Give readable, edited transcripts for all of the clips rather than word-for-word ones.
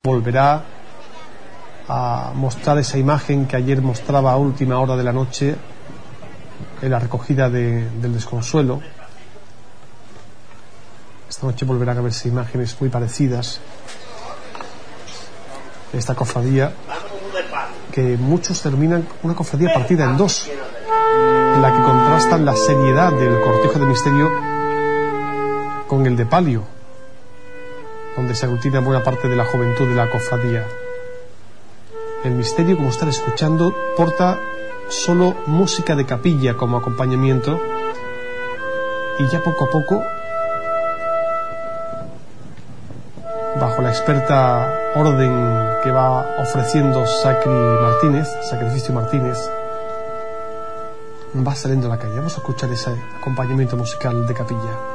volverá a mostrar esa imagen que ayer mostraba a última hora de la noche en la recogida del desconsuelo. Esta noche volverán a verse imágenes muy parecidas de esta cofradía, que muchos terminan una cofradía partida en dos, en la que contrastan la seriedad del cortejo de misterio con el de palio, donde se aglutina buena parte de la juventud de la cofradía. El misterio, como están escuchando, porta solo música de capilla como acompañamiento, y ya poco a poco, bajo la experta orden que va ofreciendo Sacrificio Martínez, va saliendo a la calle. Vamos a escuchar ese acompañamiento musical de capilla.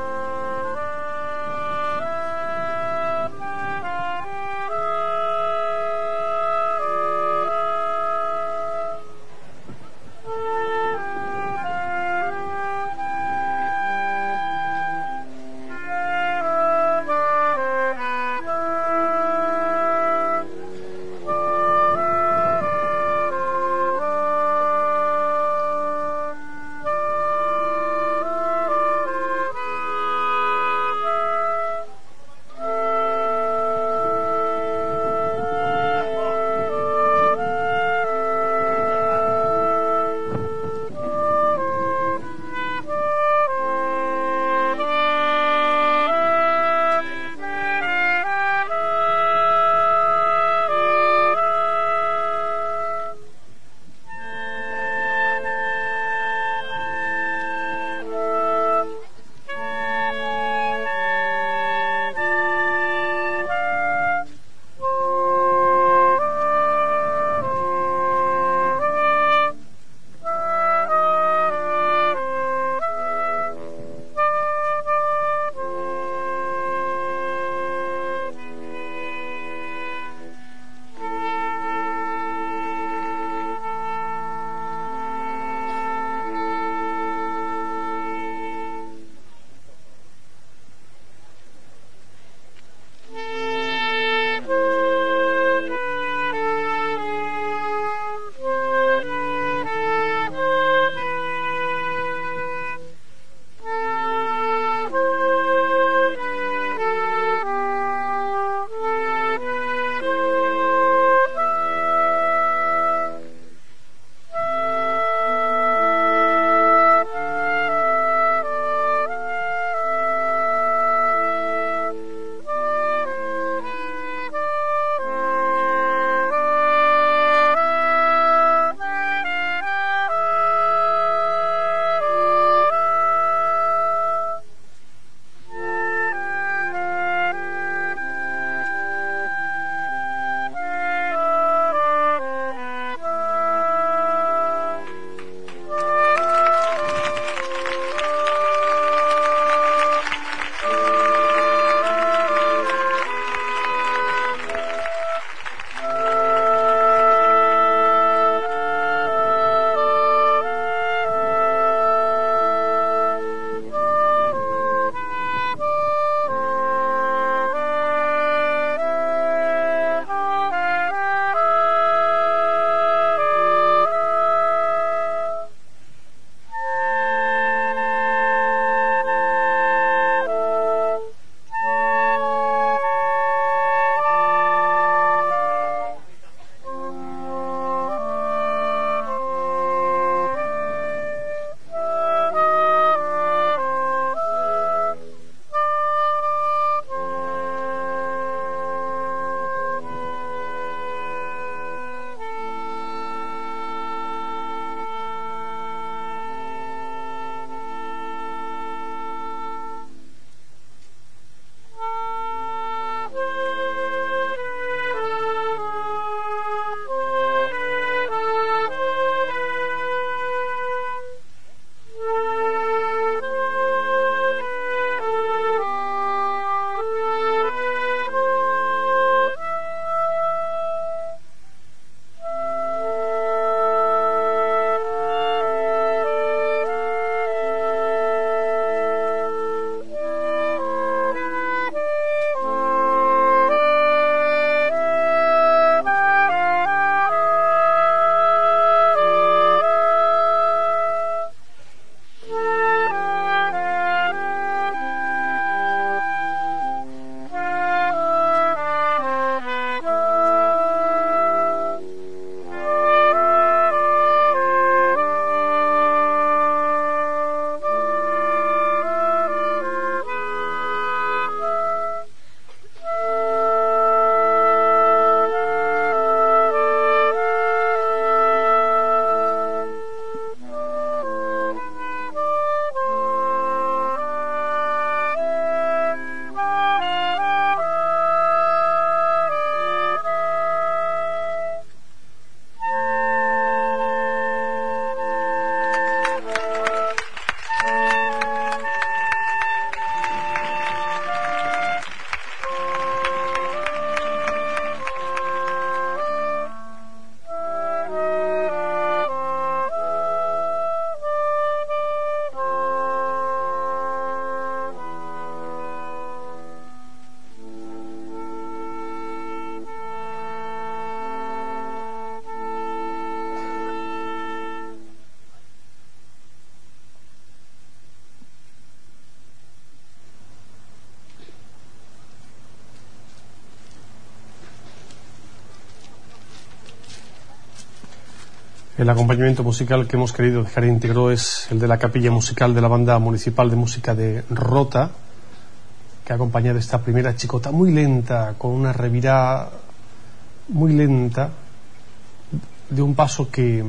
El acompañamiento musical que hemos querido dejar íntegro es el de la capilla musical de la Banda Municipal de Música de Rota, que ha acompañado esta primera chicota muy lenta, con una revirada muy lenta, de un paso que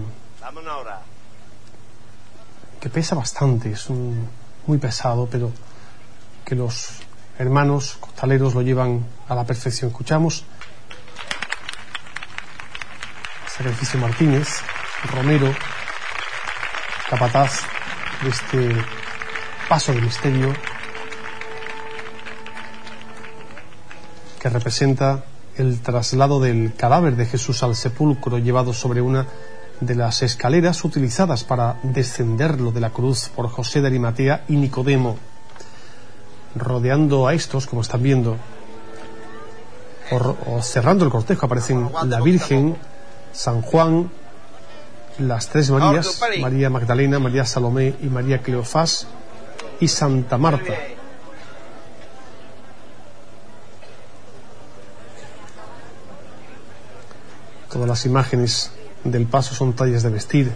pesa bastante, es muy pesado, pero que los hermanos costaleros lo llevan a la perfección. Escuchamos Sacrificio Martínez, Romero, capataz de este paso de misterio que representa el traslado del cadáver de Jesús al sepulcro, llevado sobre una de las escaleras utilizadas para descenderlo de la cruz por José de Arimatea y Nicodemo. Rodeando a estos, como están viendo, o cerrando el cortejo, aparecen la Virgen, San Juan, las tres Marías, María Magdalena, María Salomé y María Cleofás, y Santa Marta. Todas las imágenes del paso son tallas de vestir,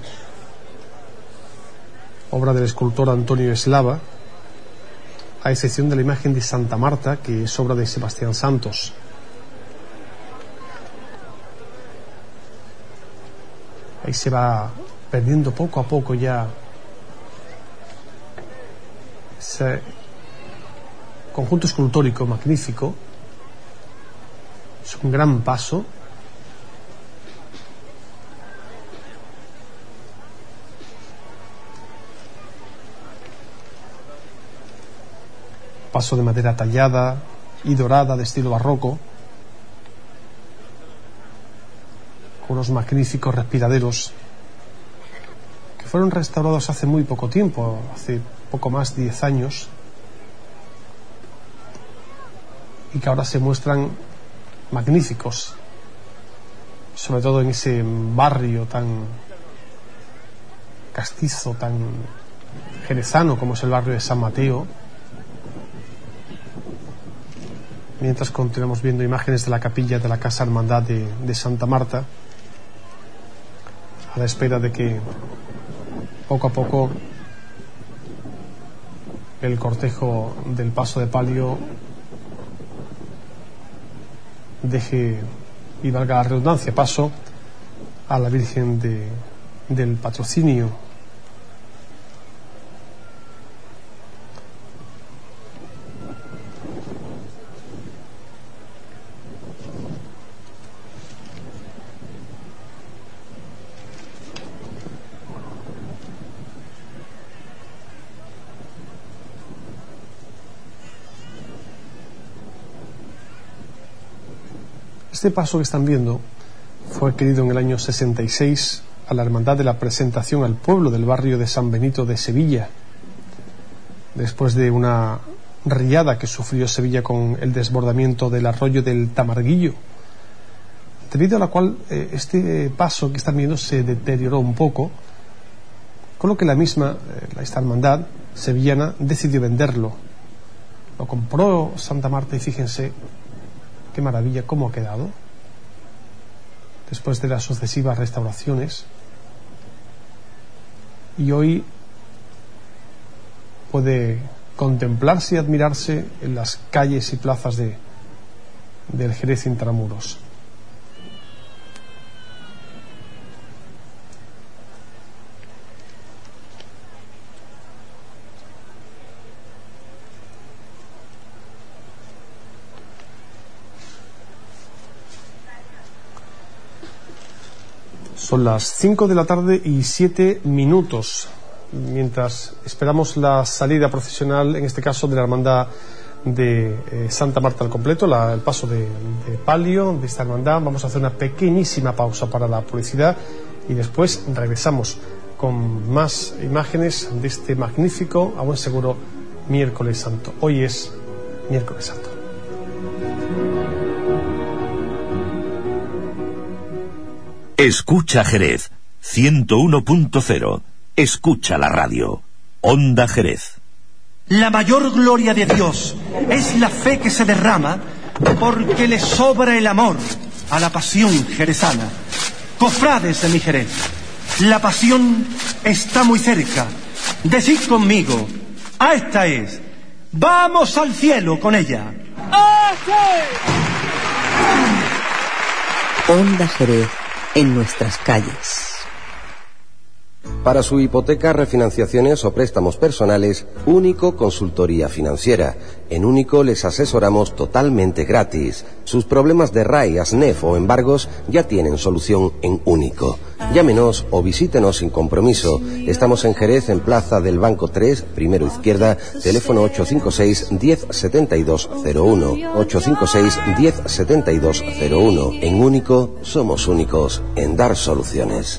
obra del escultor Antonio Eslava, a excepción de la imagen de Santa Marta, que es obra de Sebastián Santos. Ahí se va perdiendo poco a poco ya ese conjunto escultórico magnífico. Es un gran paso. Paso de madera tallada y dorada de estilo barroco, con unos magníficos respiraderos que fueron restaurados hace muy poco tiempo, hace poco más de 10 años, y que ahora se muestran magníficos, sobre todo en ese barrio tan castizo, tan jerezano como es el barrio de San Mateo. Mientras continuamos viendo imágenes de la capilla de la Casa Hermandad de Santa Marta, a la espera de que poco a poco el cortejo del paso de palio deje, y valga la redundancia, paso a la Virgen del Patrocinio. Este paso que están viendo fue adquirido en el año 66 a la Hermandad de la Presentación al Pueblo del barrio de San Benito de Sevilla, después de una riada que sufrió Sevilla con el desbordamiento del arroyo del Tamarguillo, debido a la cual este paso que están viendo se deterioró un poco, con lo que esta hermandad sevillana decidió venderlo. Lo compró Santa Marta y fíjense qué maravilla, cómo ha quedado después de las sucesivas restauraciones, y hoy puede contemplarse y admirarse en las calles y plazas del Jerez Intramuros. Son las 5 de la tarde y 7 minutos, mientras esperamos la salida procesional, en este caso de la hermandad de Santa Marta al completo, el paso de palio de esta hermandad. Vamos a hacer una pequeñísima pausa para la publicidad y después regresamos con más imágenes de este magnífico, a buen seguro, miércoles santo. Hoy es miércoles santo. Escucha Jerez 101.0. Escucha la radio. Onda Jerez. La mayor gloria de Dios es la fe que se derrama porque le sobra el amor a la pasión jerezana. Cofrades de mi Jerez, La pasión está muy cerca. Decid conmigo, a esta es. ¡Vamos al cielo con ella! Onda Jerez en nuestras calles. Para su hipoteca, refinanciaciones o préstamos personales, Único Consultoría Financiera. En Único les asesoramos totalmente gratis. Sus problemas de RAI, ASNEF o embargos ya tienen solución en Único. Llámenos o visítenos sin compromiso. Estamos en Jerez, en Plaza del Banco 3, primero izquierda, teléfono 856 10 72 01. 856 10 72 01. En Único somos únicos en dar soluciones.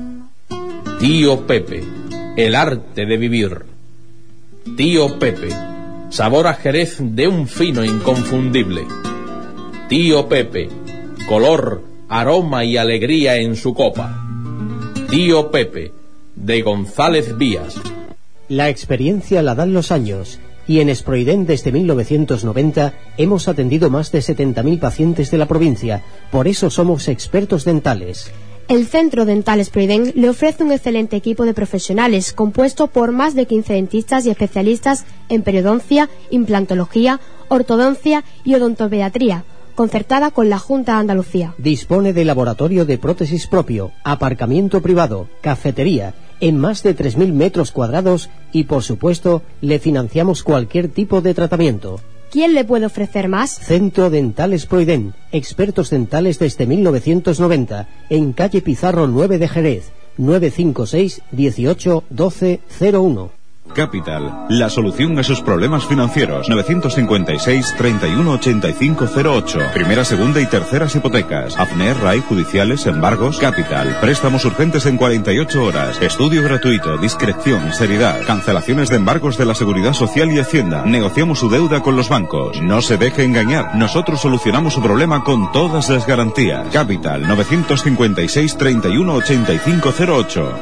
Tío Pepe, el arte de vivir. Tío Pepe, sabor a Jerez de un fino inconfundible. Tío Pepe, color, aroma y alegría en su copa. Tío Pepe, de González Vías. La experiencia la dan los años, y en Esproiden desde 1990 hemos atendido más de 70.000 pacientes de la provincia. Por eso somos expertos dentales. El Centro Dental Esproiden le ofrece un excelente equipo de profesionales compuesto por más de 15 dentistas y especialistas en periodoncia, implantología, ortodoncia y odontopediatría, concertada con la Junta de Andalucía. Dispone de laboratorio de prótesis propio, aparcamiento privado, cafetería, en más de 3.000 metros cuadrados y, por supuesto, le financiamos cualquier tipo de tratamiento. ¿Quién le puede ofrecer más? Centro Dental Esproiden, expertos dentales desde 1990, en calle Pizarro 9 de Jerez, 956 18 12 01. Capital, la solución a sus problemas financieros. 956 31 85 08. Primera, segunda y terceras hipotecas. AFNER, RAI, judiciales, embargos. Capital, préstamos urgentes en 48 horas. Estudio gratuito, discreción, seriedad. Cancelaciones de embargos de la Seguridad Social y Hacienda. Negociamos su deuda con los bancos. No se deje engañar. Nosotros solucionamos su problema con todas las garantías. Capital, 956 31 85 08.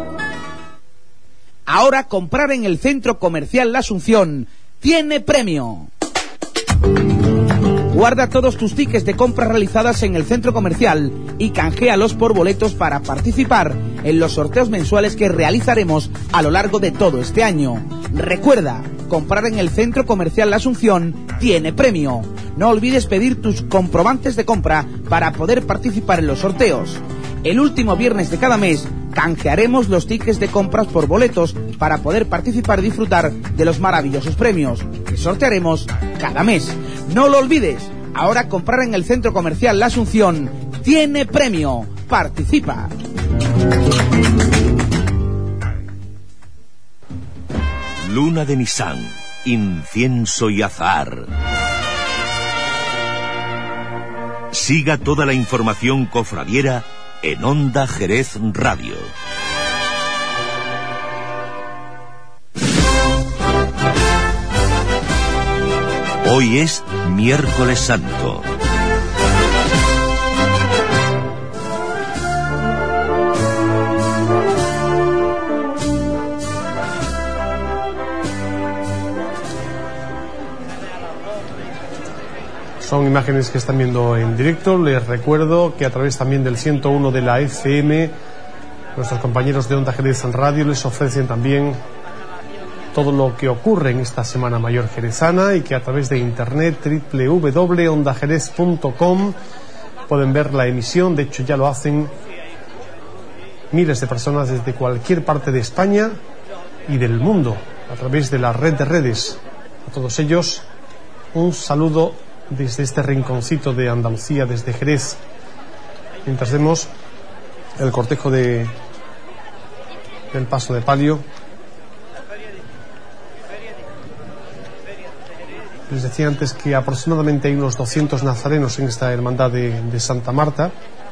Ahora comprar en el Centro Comercial La Asunción tiene premio. Guarda todos tus tickets de compras realizadas en el centro comercial y canjealos por boletos para participar en los sorteos mensuales que realizaremos a lo largo de todo este año. Recuerda, comprar en el Centro Comercial La Asunción tiene premio. No olvides pedir tus comprobantes de compra para poder participar en los sorteos. El último viernes de cada mes canjearemos los tickets de compras por boletos para poder participar y disfrutar de los maravillosos premios que sortearemos cada mes. No lo olvides, ahora comprar en el Centro Comercial La Asunción tiene premio. Participa. Luna de Nissan, incienso y azahar. Siga toda la información cofradiera en Onda Jerez Radio. Hoy es Miércoles Santo. Son imágenes que están viendo en directo. Les recuerdo que a través también del 101 de la FM, nuestros compañeros de Onda Jerez Radio les ofrecen también todo lo que ocurre en esta Semana Mayor jerezana, y que a través de internet www.ondajerez.com pueden ver la emisión. De hecho, ya lo hacen miles de personas desde cualquier parte de España y del mundo a través de la red de redes. A todos ellos, un saludo desde este rinconcito de Andalucía, desde Jerez, mientras vemos el cortejo del paso de palio. Les decía antes que aproximadamente hay unos 200 nazarenos en esta hermandad de Santa Marta.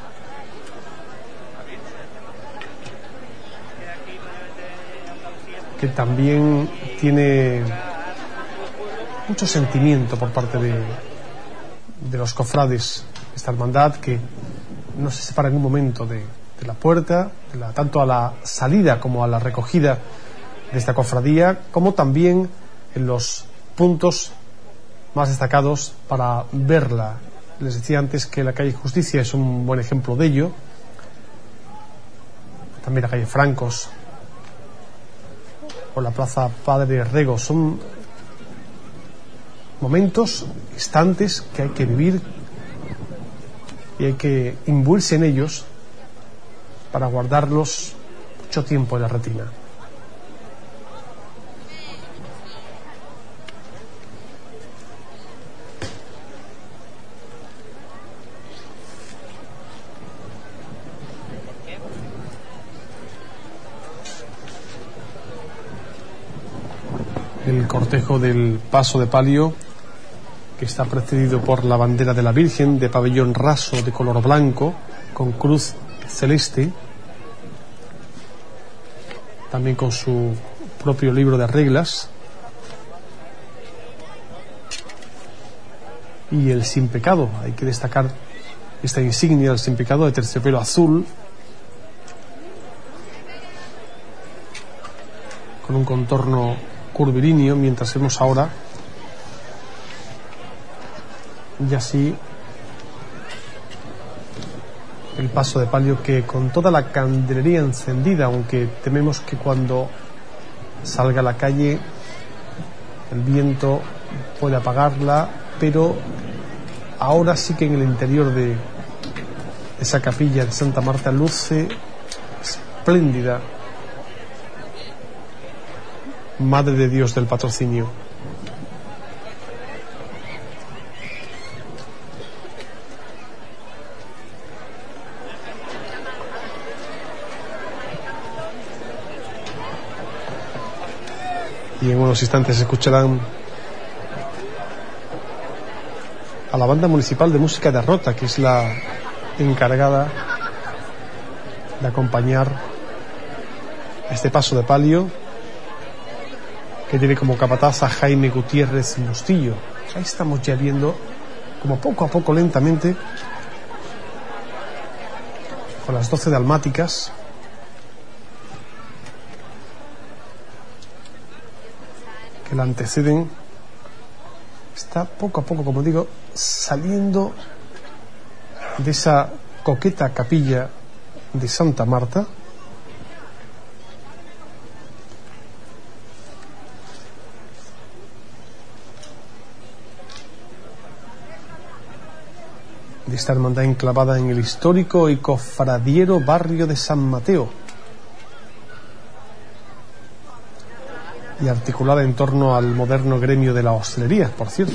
Que también tiene mucho sentimiento por parte de los cofrades, esta hermandad que no se separa en un momento de la puerta, tanto a la salida como a la recogida de esta cofradía, como también en los puntos más destacados para verla. Les decía antes que la calle Justicia es un buen ejemplo de ello. también la calle Francos o la plaza Padre Rego. Son momentos, instantes que hay que vivir y hay que imbuirse en ellos para guardarlos mucho tiempo en la retina. El cortejo del paso de palio, que está precedido por la bandera de la Virgen de pabellón raso de color blanco con cruz celeste, también con su propio libro de reglas, y el sin pecado. Hay que destacar esta insignia del sin pecado de terciopelo azul con un contorno curvilíneo, mientras vemos ahora y así el paso de palio, que con toda la candelería encendida, aunque tememos que cuando salga a la calle el viento puede apagarla, pero ahora sí que en el interior de esa capilla de Santa Marta luce espléndida Madre de Dios del Patrocinio. Y en unos instantes escucharán a la Banda Municipal de Música de Rota, que es la encargada de acompañar este paso de palio, que tiene como capataz a Jaime Gutiérrez Bustillo. Ahí estamos ya viendo como poco a poco, lentamente, con las 12 dalmáticas, que la anteceden, está poco a poco, como digo, saliendo de esa coqueta capilla de Santa Marta, de esta hermandad enclavada en el histórico y cofradiero barrio de San Mateo y articulada en torno al moderno gremio de la hostelería, por cierto.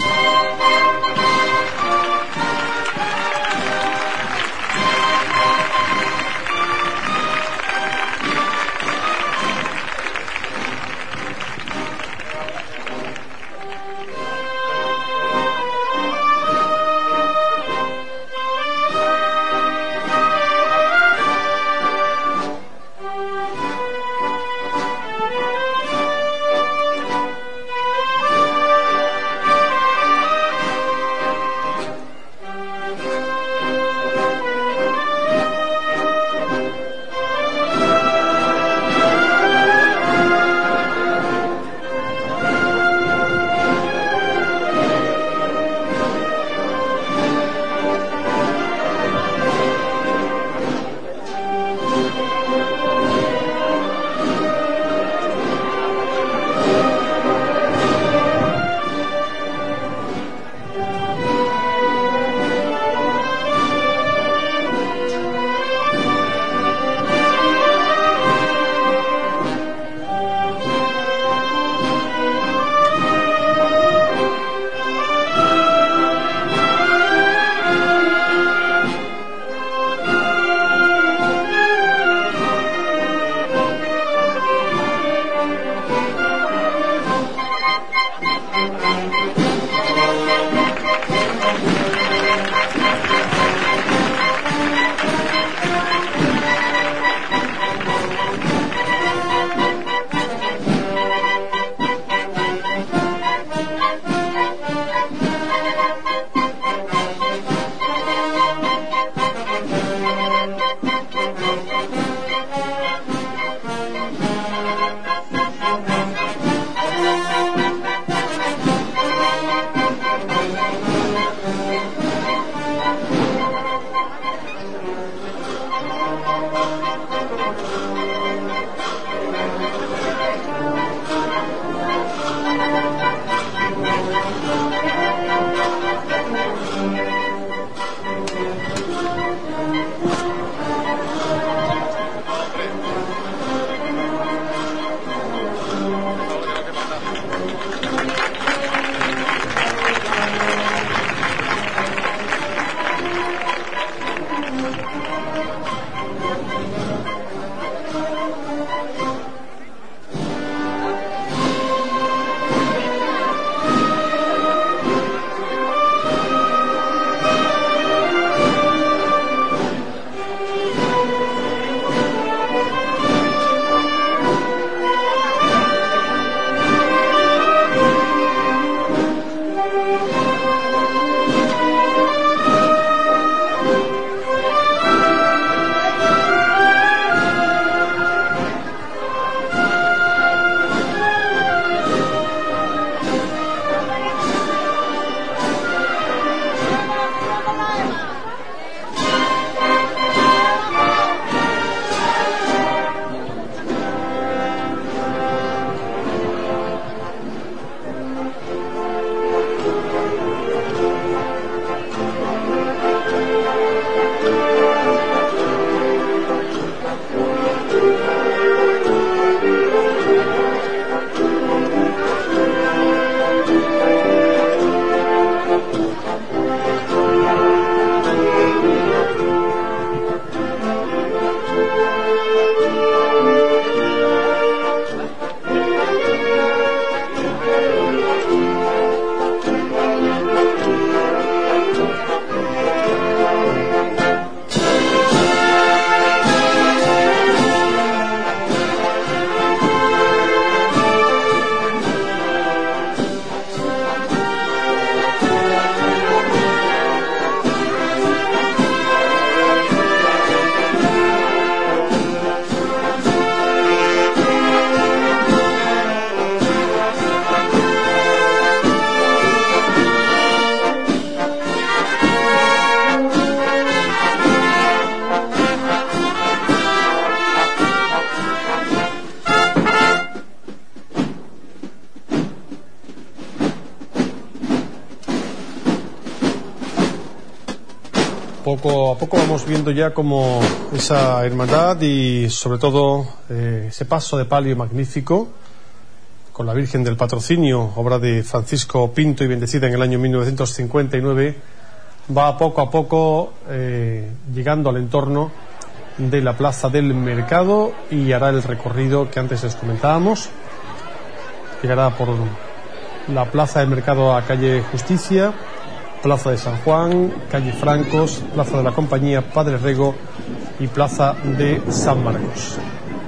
Poco a poco vamos viendo ya como esa hermandad y sobre todo ese paso de palio magnífico con la Virgen del Patrocinio, obra de Francisco Pinto y bendecida en el año 1959, va poco a poco llegando al entorno de la Plaza del Mercado y hará el recorrido que antes les comentábamos. Llegará por la Plaza del Mercado a calle Justicia, Plaza de San Juan, calle Francos, Plaza de la Compañía, Padre Rego y Plaza de San Marcos.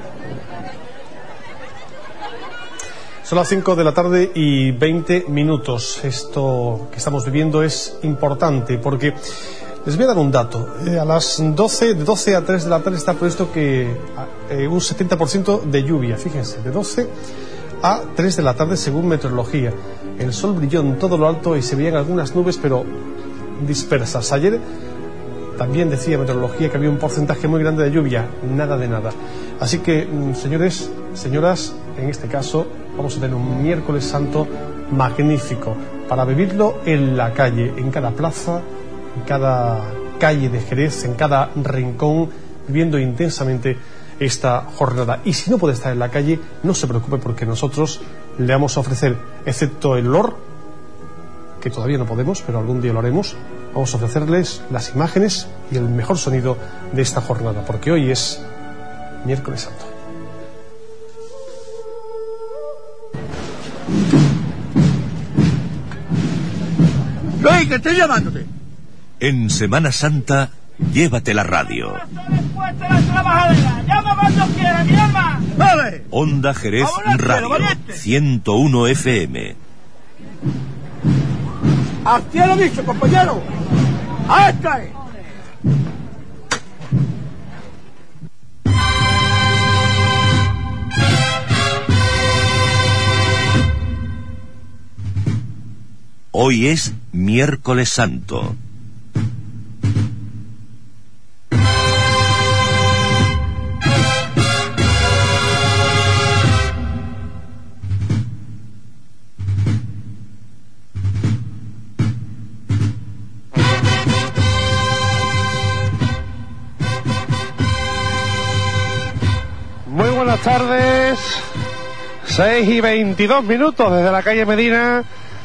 Son las 5 de la tarde y 20 minutos. Esto que estamos viviendo es importante porque les voy a dar un dato. A las 12, de 12 a 3 de la tarde está previsto que un 70% de lluvia. Fíjense, de 12 a 3 de la tarde según meteorología. El sol brilló en todo lo alto y se veían algunas nubes pero dispersas. Ayer también decía meteorología que había un porcentaje muy grande de lluvia. Nada de nada. Así que, señores, señoras, en este caso vamos a tener un miércoles santo magnífico para vivirlo en la calle, en cada plaza, en cada calle de Jerez, en cada rincón, viviendo intensamente esta jornada. Y si no puede estar en la calle, no se preocupe porque nosotros le vamos a ofrecer, excepto el olor, que todavía no podemos, pero algún día lo haremos, vamos a ofrecerles las imágenes y el mejor sonido de esta jornada, porque hoy es miércoles santo. ¡Luis, que estoy llamándote! En Semana Santa, llévate la radio. ¡Vale! Onda Jerez Radio, 101 FM. ¡Al cielo dicho, compañero! ¡A esta es! Hoy es miércoles santo. Muy buenas tardes, 6 y 22 minutos desde la calle Medina.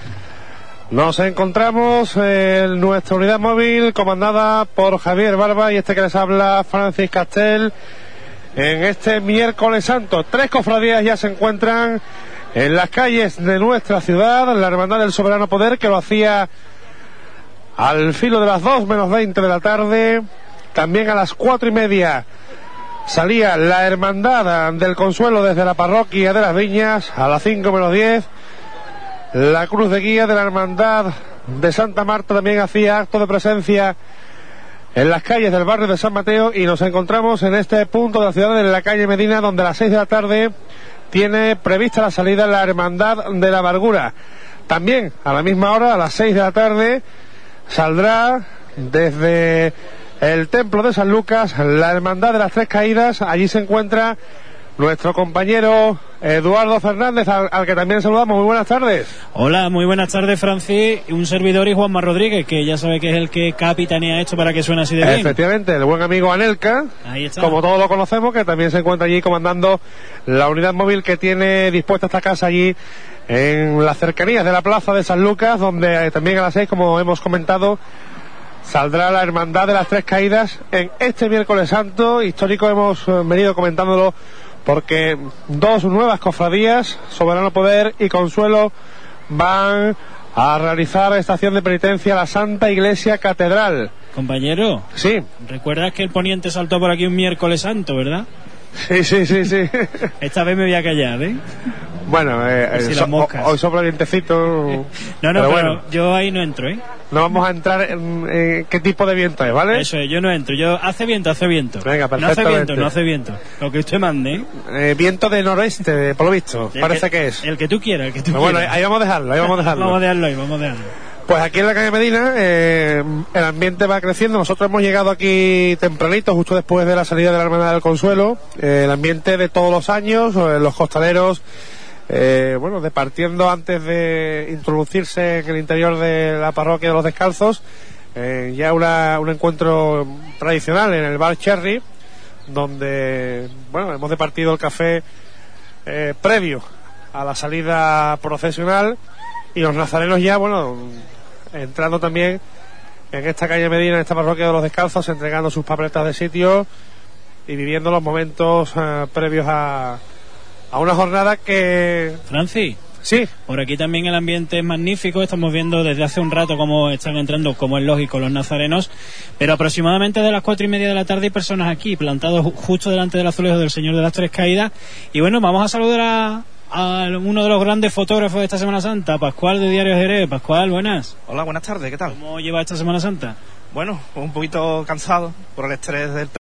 Nos encontramos en nuestra unidad móvil comandada por Javier Barba y este que les habla, Francis Castel, en este miércoles santo. 3 cofradías ya se encuentran en las calles de nuestra ciudad. La Hermandad del Soberano Poder, que lo hacía al filo de las 2 menos 20 de la tarde. También a las 4:30 salía la Hermandad del Consuelo desde la parroquia de las Viñas. A las 5 menos 10 la cruz de guía de la Hermandad de Santa Marta también hacía acto de presencia en las calles del barrio de San Mateo, y nos encontramos en este punto de la ciudad, de la calle Medina, donde a las 6 de la tarde tiene prevista la salida la Hermandad de la Amargura. También a la misma hora, a las 6 de la tarde, saldrá desde el templo de San Lucas la Hermandad de las Tres Caídas. Allí se encuentra nuestro compañero Eduardo Fernández, al que también saludamos. Muy buenas tardes. Hola, muy buenas tardes, Francis. Un servidor y Juanma Rodríguez, que ya sabe que es el que capitanea esto para que suene así de bien. Efectivamente, el buen amigo Anelka, ahí está, como todos lo conocemos, que también se encuentra allí comandando la unidad móvil que tiene dispuesta esta casa allí en las cercanías de la plaza de San Lucas, donde también a las 6, como hemos comentado, saldrá la Hermandad de las Tres Caídas en este miércoles santo histórico. Hemos venido comentándolo porque 2 nuevas cofradías, Soberano Poder y Consuelo, van a realizar estación de penitencia a la Santa Iglesia Catedral. Compañero, sí, ¿recuerdas que el poniente saltó por aquí un miércoles santo, verdad? Sí. Esta vez me voy a callar, ¿eh? Bueno, hoy sopla vientecito. No, pero yo ahí no entro, ¿eh? No vamos a entrar en qué tipo de viento es, ¿vale? Eso es, yo no entro. Hace viento. Venga, perfectamente. No hace viento. Lo que usted mande, ¿eh? Viento de noroeste, por lo visto. Parece que es. El que tú quieras, Bueno, ahí vamos a dejarlo. Vamos a dejarlo ahí. Pues aquí en la calle Medina el ambiente va creciendo. Nosotros hemos llegado aquí tempranito, justo después de la salida de la Hermandad del Consuelo. El ambiente de todos los años, los costaleros, departiendo antes de introducirse en el interior de la parroquia de los Descalzos, Ya un encuentro tradicional en el bar Cherry, donde, bueno, hemos departido el café previo a la salida procesional, y los nazarenos ya, bueno, entrando también en esta calle Medina, en esta parroquia de los Descalzos, entregando sus papeletas de sitio y viviendo los momentos previos a una jornada que... Francis. Sí. Por aquí también el ambiente es magnífico. Estamos viendo desde hace un rato cómo están entrando, como es lógico, los nazarenos. Pero aproximadamente de las 4:30 de la tarde hay personas aquí, plantados justo delante del azulejo del Señor de las Tres Caídas. Y bueno, vamos a saludar a uno de los grandes fotógrafos de esta Semana Santa, Pascual de Diario Jerez. Pascual, buenas. Hola, buenas tardes, ¿qué tal? ¿Cómo lleva esta Semana Santa? Bueno, un poquito cansado por el estrés del